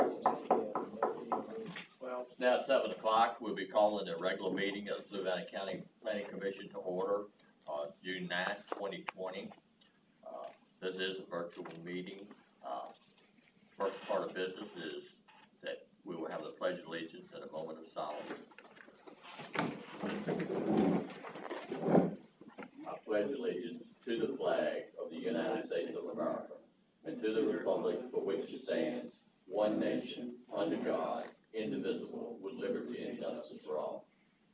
Well, it's now 7 o'clock. We'll be calling a regular meeting of the Fluvanna County Planning Commission to order on June 9th, 2020. This is a virtual meeting. First part of business is that we will have the Pledge of Allegiance and a moment of silence. I pledge allegiance to the flag of the United States of America and to the republic for which it stands, one nation, under God, indivisible, with liberty and justice for all.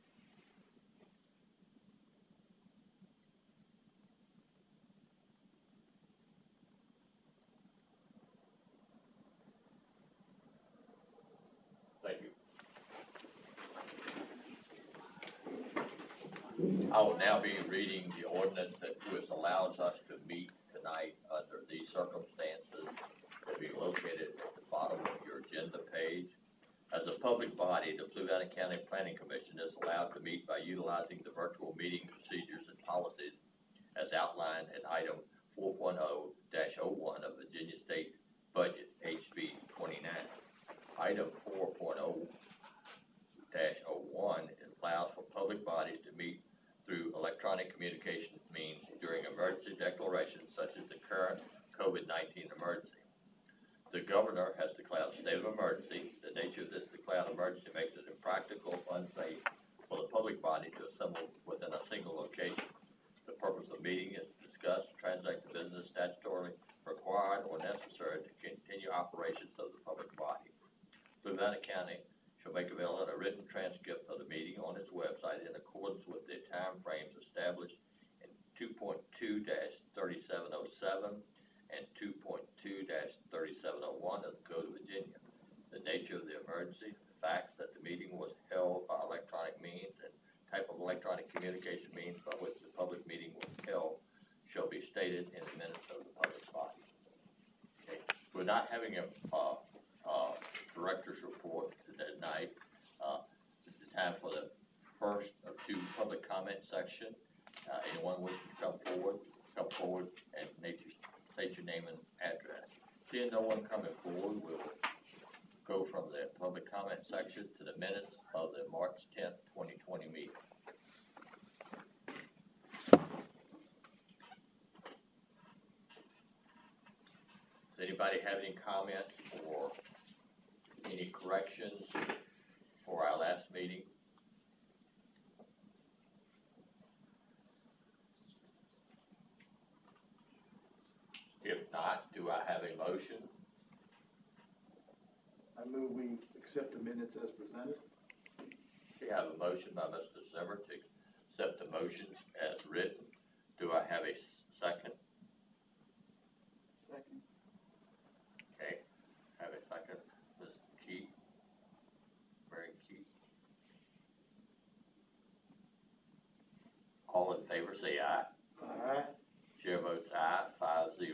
Thank you. I will now be reading the ordinance that which allows us to meet tonight under these circumstances. Will be located at the bottom of your agenda page. As a public body, the Fluvanna County Planning Commission is allowed to meet by utilizing the virtual meeting procedures and policies as outlined in item 4.0-01 of Virginia State Budget HB 29. Item 4.0-01 allows for public bodies to meet through electronic communications means during emergency declarations such as the current COVID-19 emergency. The governor has declared a state of emergency. The nature of this declared emergency makes it impractical, unsafe for the public body to assemble within a single location. The purpose of the meeting is to discuss and transact the business statutorily required or necessary to continue operations of the public body. Fluvanna County shall make available a written transcript of the meeting on its website in accordance with the time frames established in 2.2-3707 and 2.2-3701 of the Code of Virginia. The nature of the emergency, the facts that the meeting was held by electronic means, and type of electronic communication means by which the public meeting was held shall be stated in the minutes of the public body. Okay. We're not having a director's report tonight. This is time for the first of two public comment section. Anyone wishing to come forward and state your name and address. Seeing no one coming forward, we'll go from the public comment section to the minutes of the March 10th, 2020 meeting. Does anybody have any comments or any corrections for our last meeting? If not, do I have a motion? I move we accept the minutes as presented. We have a motion by Mr. Zimmer to accept the motions as written. Do I have a second? Second. Okay, have a second. Ms. Key, Mary Key. All in favor say aye. Aye. Chair votes aye, 5-0.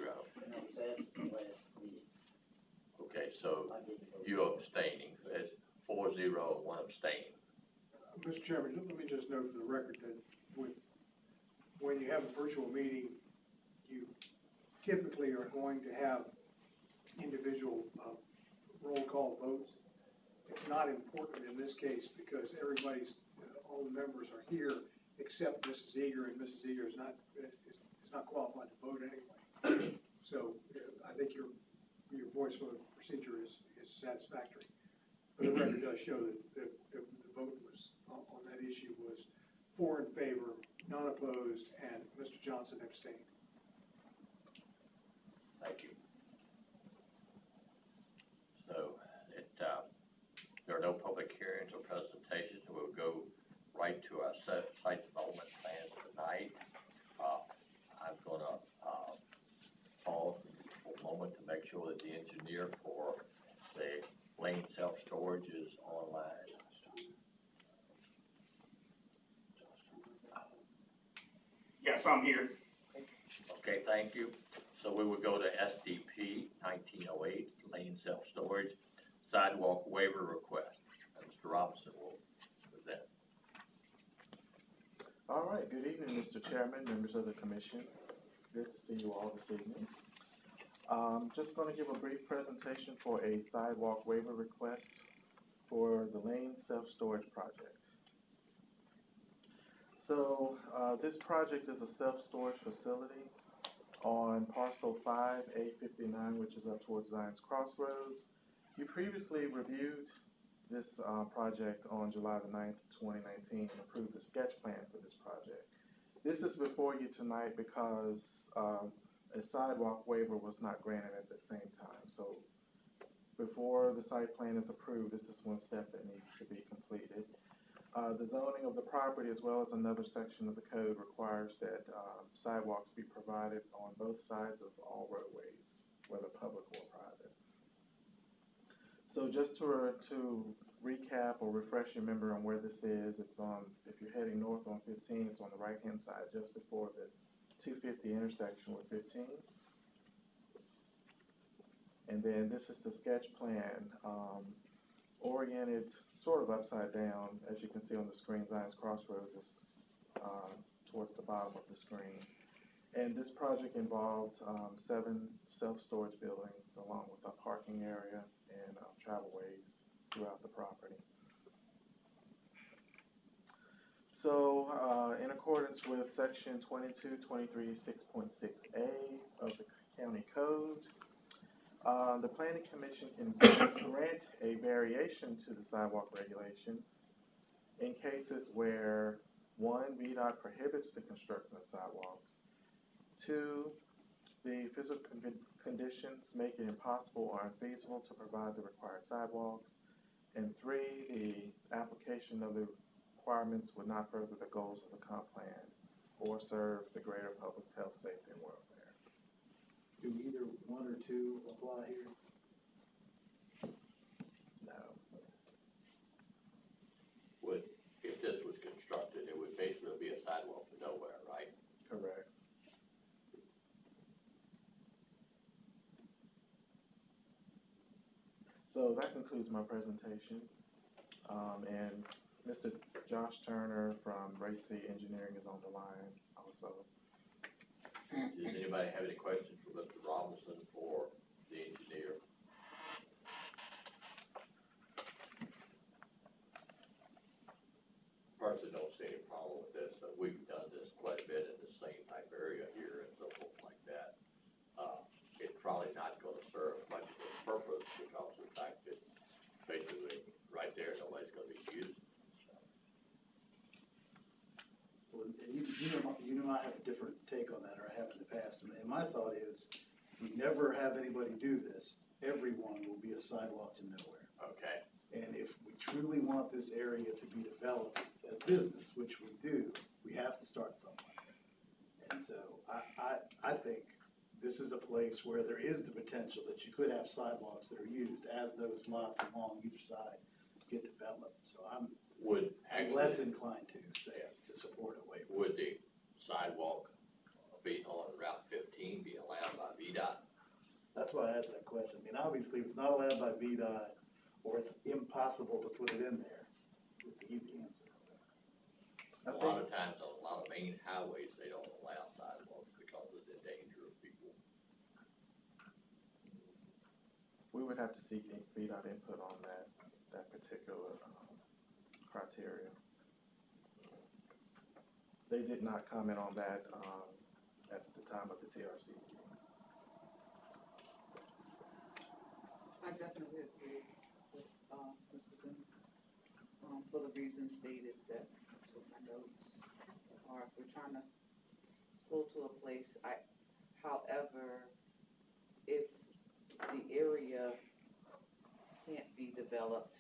Okay, so you're abstaining. It's 4-0, 1 abstain. Mr. Chairman, let me just note for the record that when you have a virtual meeting, you typically are going to have individual roll call votes. It's not important in this case because all the members are here except Mrs. Eager, and Mrs. Eager is not qualified to vote anyway. So I think your voice vote procedure is satisfactory. But the record does show that the vote was on that issue was 4 in favor, none opposed, and Mr. Johnson abstained. Thank you. So there are no public hearings or presentations. We'll go right to our site development plan tonight. I'm going to pause for a moment to make sure that the engineer for the Lane self-storage is online. Yes, I'm here. Okay, thank you. So we will go to SDP 1908, Lane self-storage, sidewalk waiver request. And Mr. Robinson will present. All right, good evening, Mr. Chairman, members of the commission. Good to see you all this evening. Just gonna give a brief presentation for a sidewalk waiver request for the Lane Self-Storage Project. So, this project is a self-storage facility on parcel 5A59, which is up towards Zion's Crossroads. You previously reviewed this project on July the 9th, 2019, and approved the sketch plan for this project. This is before you tonight because a sidewalk waiver was not granted at the same time. So before the site plan is approved, this is one step that needs to be completed. The zoning of the property, as well as another section of the code, requires that sidewalks be provided on both sides of all roadways, whether public or private. So just to recap or refresh your memory on where this is, it's on, if you're heading north on 15, it's on the right-hand side just before the 250 intersection with 15. And then this is the sketch plan, oriented sort of upside down. As you can see on the screen, Zion's Crossroads is towards the bottom of the screen. And this project involved 7 self-storage buildings along with a parking area and travelways throughout the property. So in accordance with section 2223.6.6A of the county code, the planning commission can grant a variation to the sidewalk regulations in cases where 1, VDOT prohibits the construction of sidewalks, 2, the physical conditions make it impossible or unfeasible to provide the required sidewalks, and 3, the application of the requirements would not further the goals of the comp plan or serve the greater public's health, safety, and welfare. Do either 1 or 2 apply here? No. If this was constructed, it would basically be a sidewalk to nowhere, right? Correct. So that concludes my presentation. And Mr. Josh Turner from Racy Engineering is on the line also. Does anybody have any questions for Mr. Robinson or the engineer? Personally, don't see any problem with this. We've done this quite a bit in the same type area here and so forth like that. It's probably not going to serve much of a purpose because of the fact that basically right there, nobody's going to be using it. Well, you know, I have a different take on that, or I have in the past. And my thought is, we never have anybody do this. Everyone will be a sidewalk to nowhere. Okay. And if we truly want this area to be developed as business, which we do, we have to start somewhere. And so I think this is a place where there is the potential that you could have sidewalks that are used as those lots along either side get developed. So I'm less inclined to say to support a waiver. Would the sidewalk be on Route 15 be allowed by VDOT? That's why I asked that question. I mean, obviously, if it's not allowed by VDOT, or it's impossible to put it in there, it's the easy answer. A lot of times on a lot of main highways, they don't allow sidewalks because of the danger of people. We would have to seek VDOT input on that particular criteria. They did not comment on that at the time of the TRC meeting. I definitely agree with Mr. Zimmer, for the reasons stated that with my notes, or if we're trying to go to a place, however, if the area can't be developed,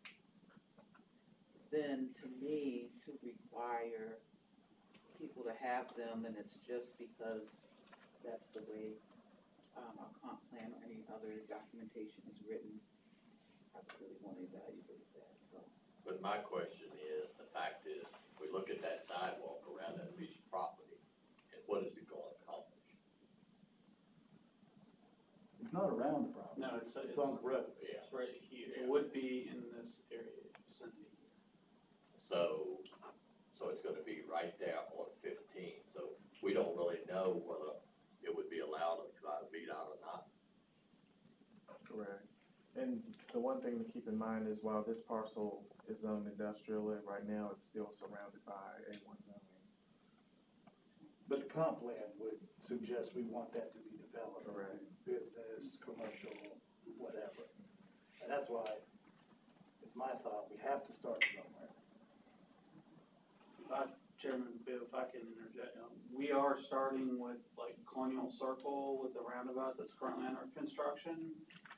then to me, to require people to have them, and it's just because that's the way a comp plan or any other documentation is written, I really want to evaluate that, so. But my question is, the fact is, we look at that sidewalk around that piece of property, and what is it going to accomplish? It's not around the property. No, It's on the road. Yeah. It's right here. It would be in this area, vicinity here. So it's going to be right there on 15. So we don't really know whether it would be allowed by VDOT or not. thing to keep in mind is while this parcel is zoned industrial, right now it's still surrounded by A1 zoning. But the comp plan would suggest we want that to be developed. Correct. Business, commercial, whatever. And that's why, it's my thought, we have to start somewhere. Chairman Bill, if I can interject, we are starting with like Colonial Circle with the roundabout that's currently under construction.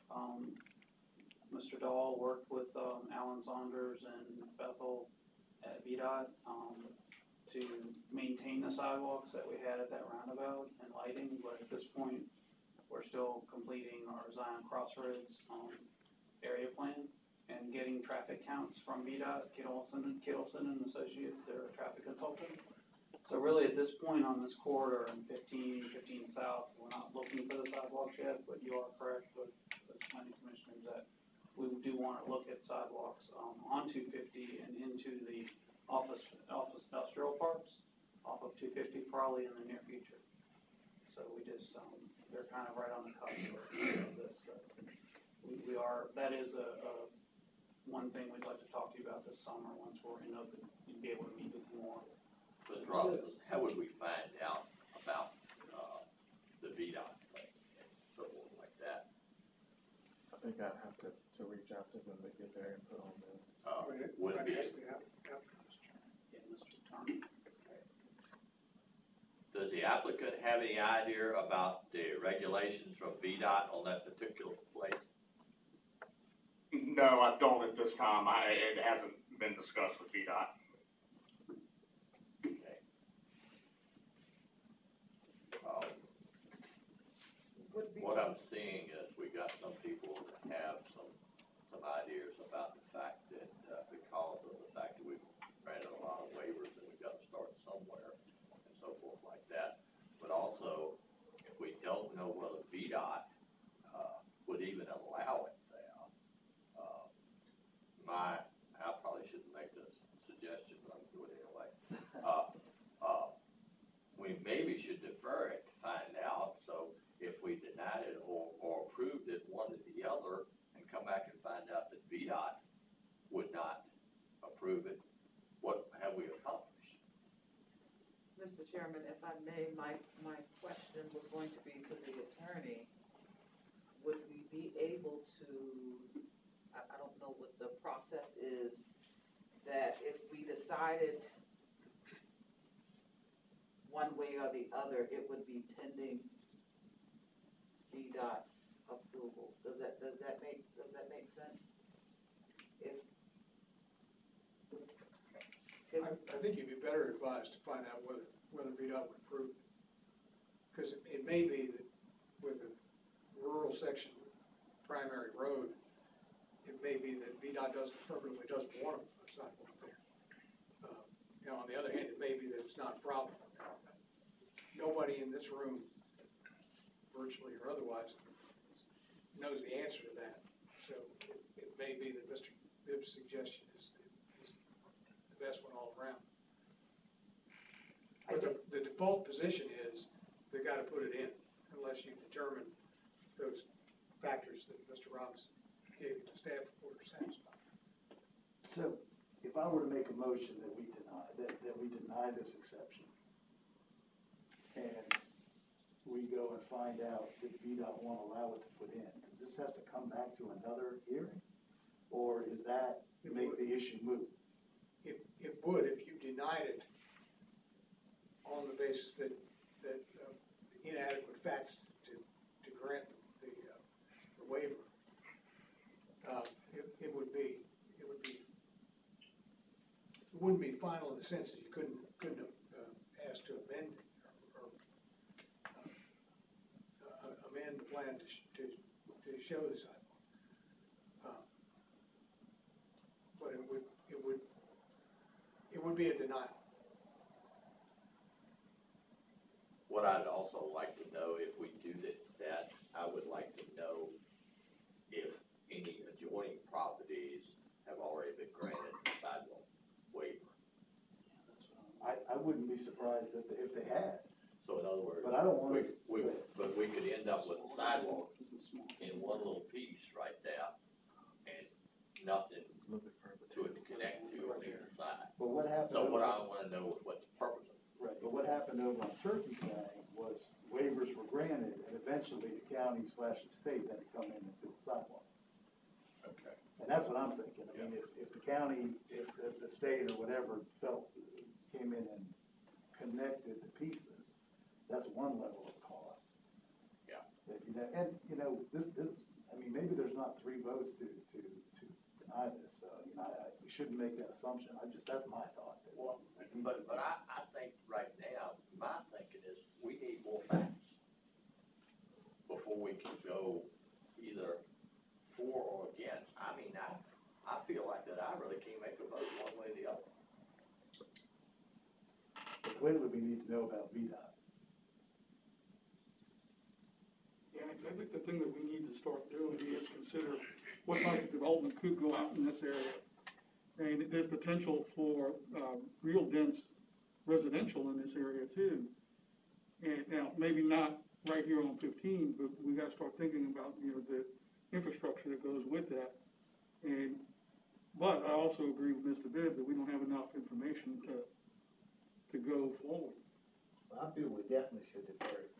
Mr. Dahl worked with, Alan Saunders and Bethel at VDOT, to maintain the sidewalks that we had at that roundabout and lighting, but at this point, we're still completing our Zion Crossroads, area plan and getting traffic counts from VDOT, Kittleson and Associates, they're a traffic consultant. So really, at this point on this corridor in 15 South, we're not looking for the sidewalks yet, but you are correct with the planning commissioners that we do want to look at sidewalks, on 250 and into the office industrial parks off of 250 probably in the near future. So we just, they're kind of right on the cusp of this. We are, that is a one thing we'd like to talk to you about this summer once we're in open, and be able to meet with you more. Mr. Robbins, how would we find out about, the VDOT thing and so forth like that? I think I'd have to reach out to them to get their input on this. Would it be, Yeah, Mr. Turner. does the applicant have any idea about the regulations from VDOT on that particular place? No, I don't at this time. It hasn't been discussed with VDOT. Okay. Would be, What I'm seeing is we got some people that have some ideas about the fact that, because of the fact that we've granted a lot of waivers and we've got to start somewhere and so forth like that. But also, if we don't know whether VDOT, would even allow it there, I probably shouldn't make this suggestion, but I'm doing it anyway. We maybe should defer it to find out, so if we denied it or approved it, one or the other, and come back and find out that VDOT would not approve it, what have we accomplished? Mr. Chairman, if I may, my question was going to be to the attorney. Would we be able to, I don't know what the process is, that if we decided one way or the other, it would be pending VDOT's approval? Does that make sense? I think you'd be better advised to find out whether VDOT would approve it. Because it may be that with a rural section primary road, it may be that VDOT doesn't want a sidewalk there. On the other hand, it may be that it's not a problem. Nobody in this room, virtually or otherwise, knows the answer to that. So it may be that Mr. Bibb's suggestion is the best one all around. But the default position is they've got to put it in unless you determine those factors that Mr. Robinson gave you the staff report are satisfied. So if I were to make a motion that we deny this exception, and we go and find out that VDOT won't allow it to put in, does this have to come back to another hearing? Or is that make the issue moot? It would if you denied it on the basis that inadequate facts to grant the waiver. It wouldn't be final in the sense that you couldn't ask to amend it or amend the plan to show the sidewalk. But it would be a denial. What I'd also like to know, if we do that, I would like to know if any adjoining properties have already been granted the sidewalk waiver. I wouldn't be surprised if they had, So in other words, but I don't want to. but we could end up with a sidewalk in one little piece right there, and nothing A little bit further. to it to connect to on either side. But what happened? So what over- I wanna know is what the purpose of it. Right, but what happened over on Turkey Side was waivers were granted, and eventually the county / the state had to come in and do the sidewalk. Okay. And that's what I'm thinking. I mean, if the county, if the state or whatever came in and connected the pieces, that's one level of cost. Yeah. And, I mean, maybe there's not 3 votes to deny this, so, we shouldn't make that assumption. That's my thought. Well, but I think right now, my thinking is we need more facts before we can go either for or against. I mean, I feel like that I really can't make a vote one way or the other. But clearly, we need to know about VDOT. Yeah, I think the thing that we need to start doing is consider what type of development could go out in this area. And there's potential for, real dense residential in this area too. And now, maybe not right here on 15, but we gotta start thinking about, the infrastructure that goes with that. But I also agree with Mr. Bibb that we don't have enough information to go forward. I feel we definitely should defer it.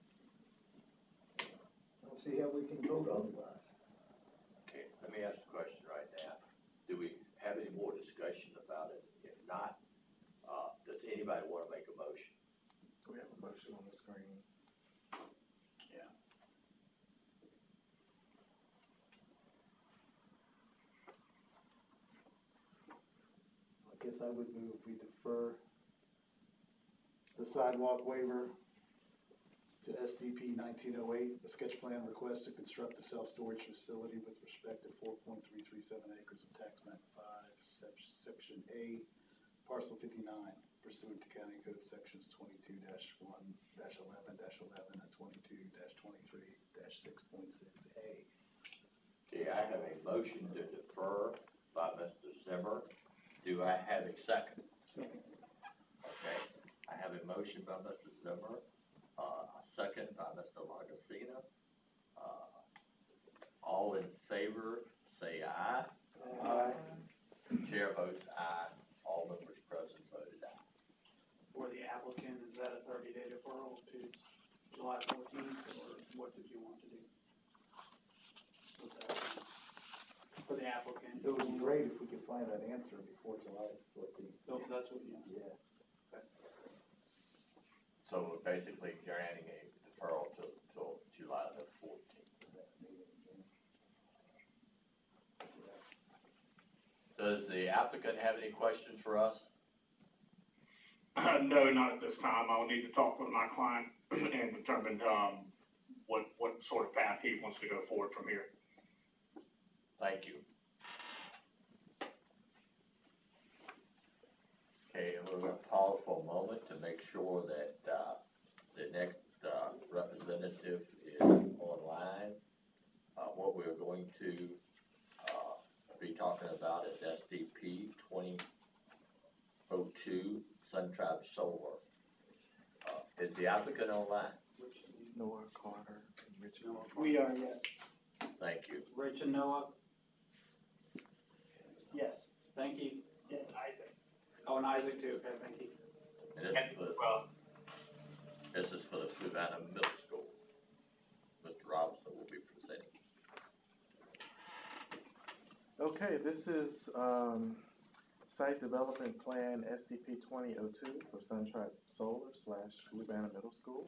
I don't see how we can vote otherwise. Okay, let me ask the question right now. Do we have any more discussion about it? If not, does anybody want to make a motion? We have a motion on the screen. I guess I would move we defer the sidewalk waiver to SDP 1908, the sketch plan request to construct a self-storage facility with respect to 4.337 acres of tax map 5, section A, parcel 59, pursuant to County Code sections 22-1-11-11 and 22-23-6.6A. Okay, I have a motion to defer by Mr. Zimmer. Do I have a second? Second. Okay, I have a motion by Mr. Zimmer, a second by Mr. Lagostina. All in favor, say aye. Aye. Chair votes aye. All members present voted aye. For the applicant, is that a 30-day deferral to July 14th, or what did you want to do? With that? For the applicant? It would be great if we could find that answer before July 14th. So that's what, yeah. Yeah. So we're basically granting a deferral till July the 14th. Does the applicant have any questions for us? No, not at this time. I'll need to talk with my client and determine, what sort of path he wants to go forward from here. Thank you. Okay, and we're gonna pause for a moment to make sure that, the next, representative is online. What we're going to, be talking about is SDP 2002 Sun Tribe Solar. Is the applicant online? Noah Carter and Richard. We are, yes. Thank you. Rich and Noah? Yes. Thank you. Yeah, Isaac. Oh, and Isaac too, okay, thank you. And this is for the Fluvanna Middle School. Mr. Robinson will be presenting. Okay, this is Site Development Plan SDP 2002 for Sun Tribe Solar / Fluvanna Middle School.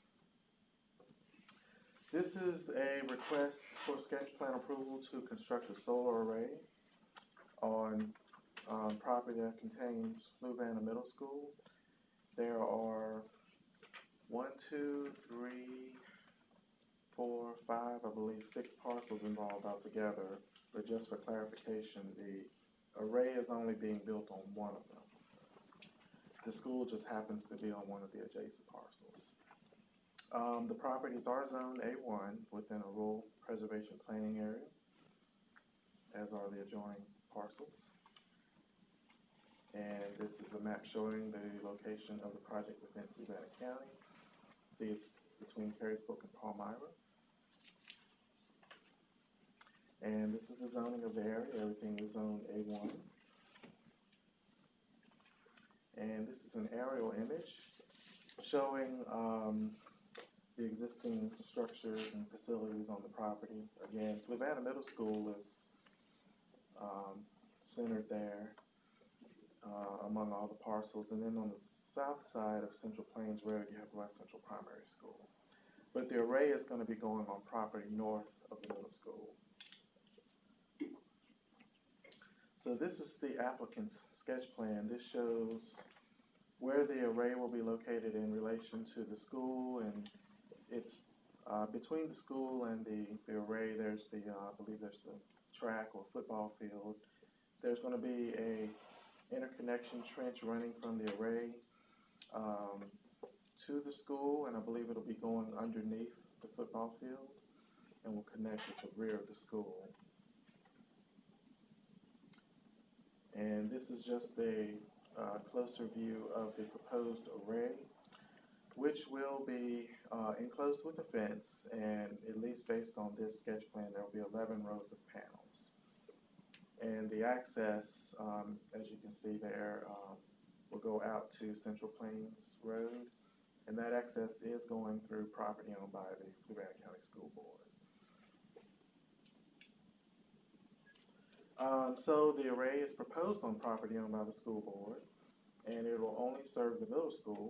This is a request for sketch plan approval to construct a solar array on property that contains Fluvanna Middle School. There are 1, 2, 3, 4, 5, I believe 6 parcels involved altogether. But just for clarification, the array is only being built on one of them. The school just happens to be on one of the adjacent parcels. The properties are zoned A1 within a rural preservation planning area, as are the adjoining parcels. And this is a map showing the location of the project within Fluvanna County. See, it's between Carysbrook and Palmyra. And this is the zoning of the area. Everything is zoned A1. And this is an aerial image showing the existing structures and facilities on the property. Again, Fluvanna Middle School is centered there among all the parcels. And then on the south side of Central Plains Road, you have West Central Primary School. But the array is going to be going on property north of the middle school. So this is the applicant's sketch plan. This shows where the array will be located in relation to the school, and it's between the school and the array. There's the I believe there's the track or football field. There's going to be a interconnection trench running from the array to the school, and I believe it'll be going underneath the football field and will connect with the rear of the school. And this is just a closer view of the proposed array, which will be enclosed with a fence, and at least based on this sketch plan, there will be 11 rows of panels. And the access, as you can see there, will go out to Central Plains Road, and that access is going through property owned by the Fluvanna County School Board. So the array is proposed on property owned by the school board, and it will only serve the middle school.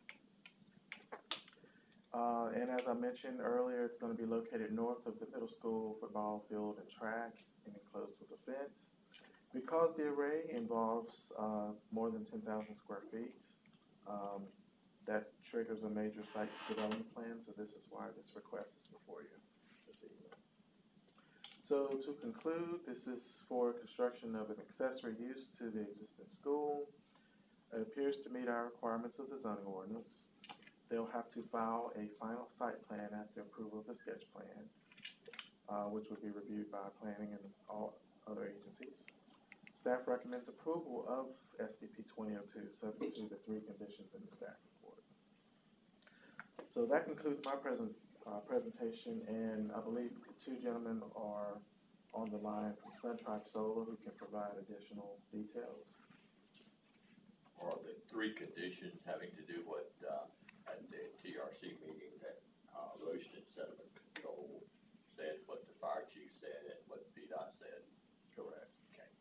And as I mentioned earlier, it's going to be located north of the middle school football field and track, and enclosed with a fence. Because the array involves more than 10,000 square feet, that triggers a major site development plan, so this is why this request is before you this evening. So to conclude, this is for construction of an accessory use to the existing school. It appears to meet our requirements of the zoning ordinance. They'll have to file a final site plan after approval of the sketch plan, which would be reviewed by planning and all other agencies. Staff recommends approval of SDP 2002, subject to the 3 conditions in the staff report. So that concludes my presentation, and I believe the 2 gentlemen are on the line from SunTribe Solar who can provide additional details. Or the 3 conditions having to do what at the TRC meeting that erosion and sediment control said, what the fire chief said, and what VDOT said. Correct. Okay.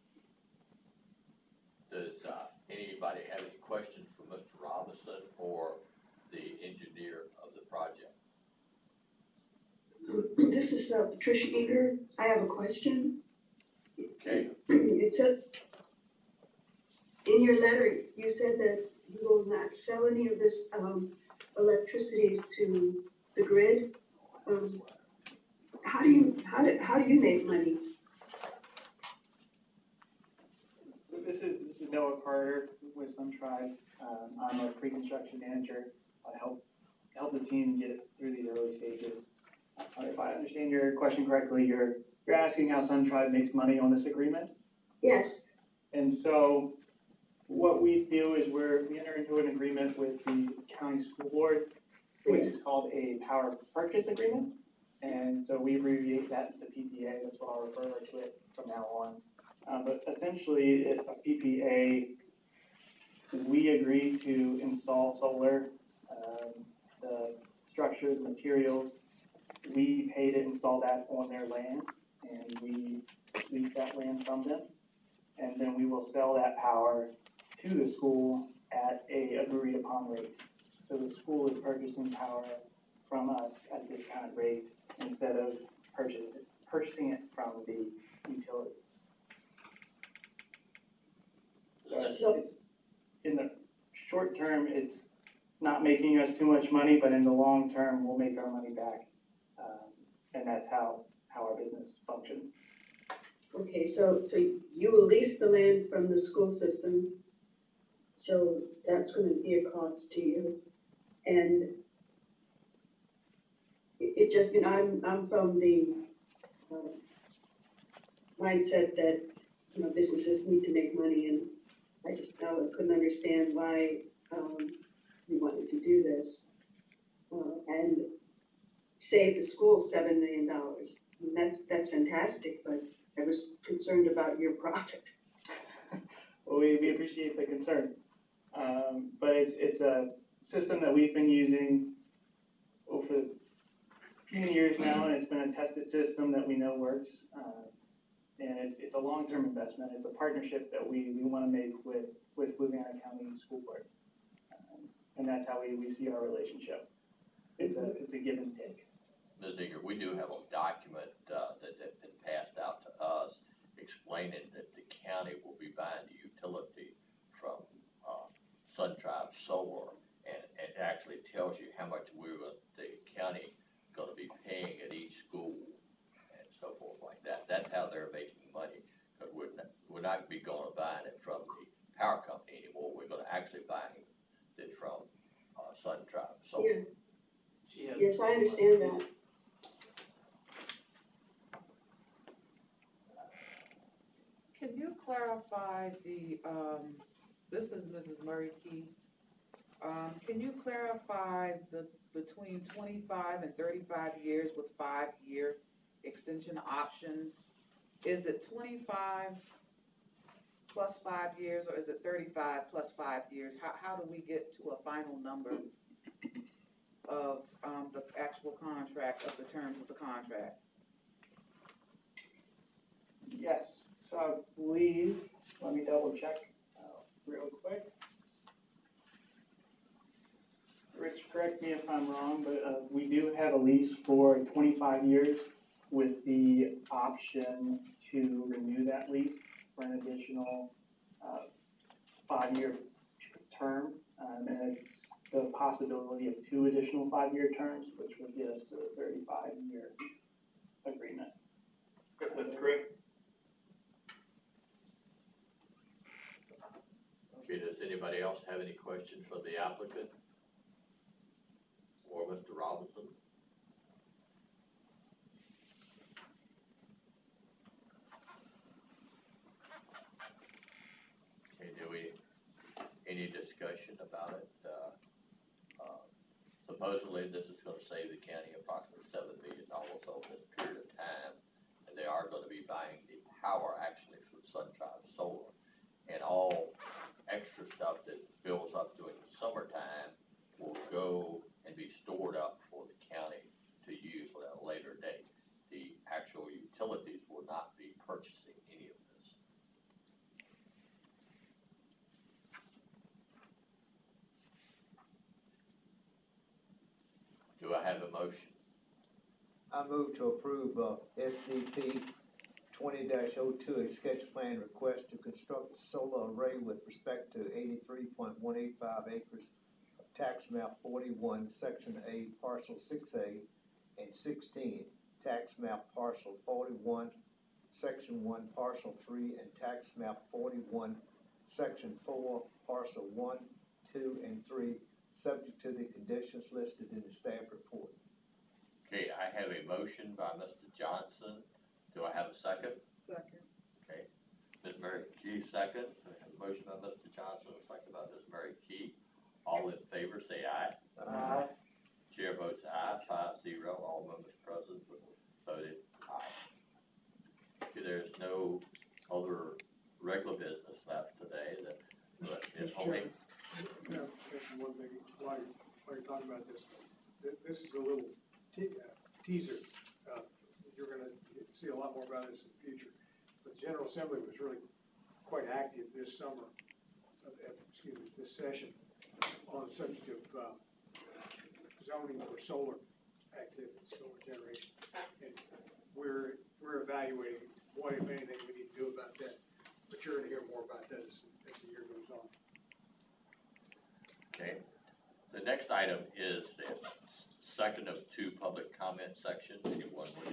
Does anybody have any questions for Mr. Robinson or the engineer of the project? This is Patricia Eager. I have a question. Okay. It said, in your letter, you said that you will not sell any of this electricity to the grid. How do you make money? So this is Noah Carter with SunTribe. I'm a pre-construction manager. I help the team get through these early stages. If I understand your question correctly, you're asking how SunTribe makes money on this agreement? Yes. And so what we do is we enter into an agreement with the county school board, which is called a power purchase agreement. And so we abbreviate that to PPA. That's what I'll refer to it from now on. But essentially, a PPA, we agree to install solar, the structures, materials. We pay to install that on their land, and we lease that land from them. And then we will sell that power to the school at a agreed upon rate. So the school is purchasing power from us at a discounted rate instead of purchasing it from the utility. So it's, in the short term, it's not making us too much money, but in the long term, we'll make our money back. And that's how our business functions. Okay, so you will lease the land from the school system, so that's going to be a cost to you. And it just, I'm from the mindset that, businesses need to make money, and I just couldn't understand why you wanted to do this and save the school $7 million. That's fantastic, but I was concerned about your profit. Well, we appreciate the concern. But it's a system that we've been using over a few years now, and it's been a tested system that we know works. And it's a long-term investment. It's a partnership that we want to make with Fluvanna County School Board. And that's how we see our relationship. It's a give and take. Ms. Eager, we do have a document that has been passed out to us explaining that the county will be buying the utility from SunTribe Solar, and it actually tells you how much the county going to be paying at each school and so forth like that. That's how they're making money. But we're not be going to buying it from the power company anymore. We're going to actually buying it from SunTribe Solar. Yeah. Yes, I understand that. Can you clarify this is Mrs. Murray Key. Can you clarify between 25 and 35 years with 5-year extension options? Is it 25 plus 5 years, or is it 35 plus 5 years? How do we get to a final number of the actual contract, of the terms of the contract? Yes, so I believe, let me double check real quick. Rich, correct me if I'm wrong, but we do have a lease for 25 years with the option to renew that lease for an additional 5-year term. And it's the possibility of 2 additional 5-year terms, which would get us to a 35-year agreement. That's correct. Okay, does anybody else have any questions for the applicant or Mr. Robinson? Okay, any discussion about it? Supposedly, this is going to save the county approximately $7 million over this period of time, and they are going to be buying the power actually from SunTribe Solar, and all extra stuff that builds up during the summertime will go and be stored up for the county to use at a later date. The actual utilities will not be purchasing any of this. Do I have a motion? I move to approve, SDP 20-02, a sketch plan request to construct a solar array with respect to 83.185 acres of tax map 41, section A, parcel 6A, and 16, tax map parcel 41, section 1, parcel 3, and tax map 41, section 4, parcel 1, 2, and 3, subject to the conditions listed in the staff report. Okay, I have a motion by Mr. Johnson. Do I have a second? Second. Okay. Ms. Mary Key, second. I have a motion by Mr. Johnson, a second by Ms. Mary Key. All in favor, say aye. Aye. Chair votes aye, 5-0. All members present voted aye. Okay, there's no other regular business left today but is Mr. only. Chairman, mention one thing while you're talking about this. This is a little teaser. You're gonna see a lot more about this in the future. The General Assembly was really quite active this summer, this session, on the subject of zoning for solar activity, solar generation. And we're evaluating what, if anything, we need to do about that. But you're gonna hear more about that as the year goes on. Okay. The next item is the second of 2 public comment sections. Anyone wish